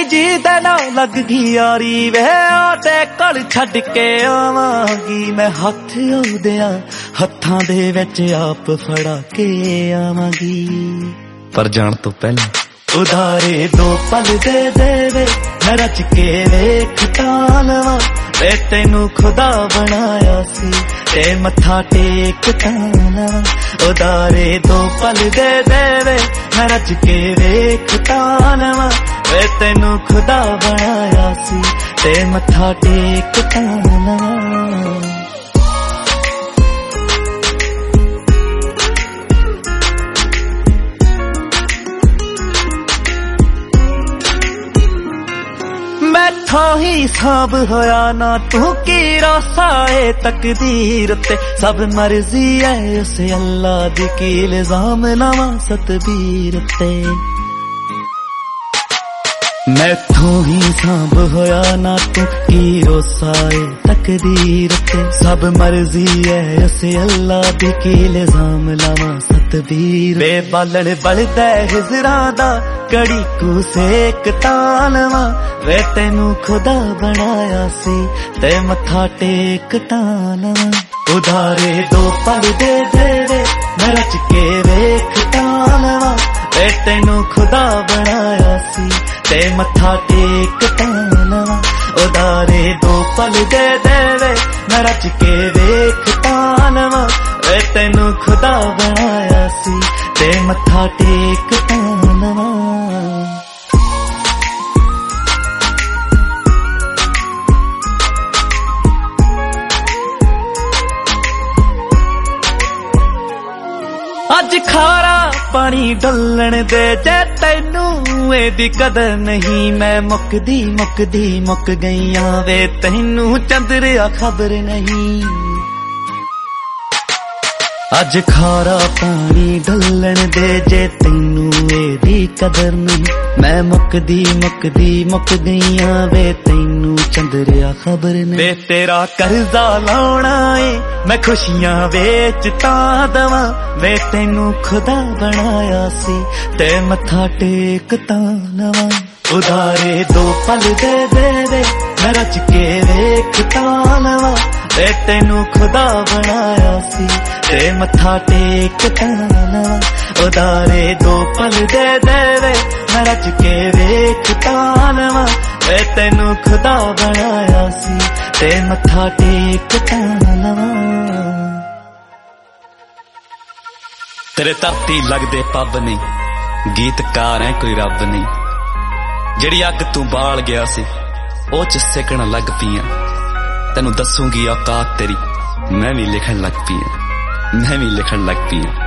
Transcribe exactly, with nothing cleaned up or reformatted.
जी दे नाल लग गई यारी वे आते कल छड़ के आवांगी मैं हथ ओदियां हत्थां दे विच आप फड़ा के आवांगी पर जान तो पहले उधारे दो पल दे दे वे मैं रच के वेख तालवा वे तेनू खुदा बनाया सी ते मत्था टेक तालवा उधारे दो पल दे दे वे मैं रच के वेख तालवा वे तेनू खुदा बनाया सी ते मत्था टेक तालवा मैथों ही साब होया ना तू की रोसाए तकदीर ते सब मर्जी है उसे अल्लाह दी की इल्जाम लावा सतबीर ते मैथों ही साब होया ना तू की रोसाए तकदीर ते सब मर्जी है उसे अल्लाह दी की इल्जाम लावा सतबीर बे बालण बलदा हिजरा दा कड़ी कू सेक तालवा वे तेनू खुदा बनाया सी ते मत्था टेक तालवा उधारे दो पल दे दे वे मैं रच के वेख तालवा वे तेनू खुदा बनाया सी ते मत्था टेक तालवा उधारे दो पल दे दे वे मैं रच के वेख तालवा वे तेनू खुदा बनाया सी ते मत्था टेक तालवा अज खारा पानी डलन दे जे तैनू एदी कदर नहीं मैं मुकदी मुकदी मुक गईयां वे तैनू चंद्रिया खबर नहीं अज खारा पानी डलन दे जे तैनू एदी कदर नहीं मैं मुकदी मुकदी मुक गईयां वे तैनू चंद्रिया खबर नहीं वे तेरा कर्जा लाउणा ए मैं खुशियां वेच तां दवां वे तैनू खुदा बनाया सी ते मत्था टेक तां लवां उधारे दो पल दे दे वे मैं रच के वेख तां लवां वे तैनू खुदा बनाया सी ते मत्था टेक तां लवां उधारे दो पल दे दे वे मैं रच के वेख तां लवां वे तैनू खुदा बनाया सी ते मत्था टेक तां लवां तेरे धरती लगदे पब नहीं गीतकार है कोई रब नहीं जिहड़ी अग तू बाल गया सी ओ च सेकण लग पियां तेनू दसूंगी औकात तेरी मैं भी लिखण लग पियां मैं भी लिखण लग पियां।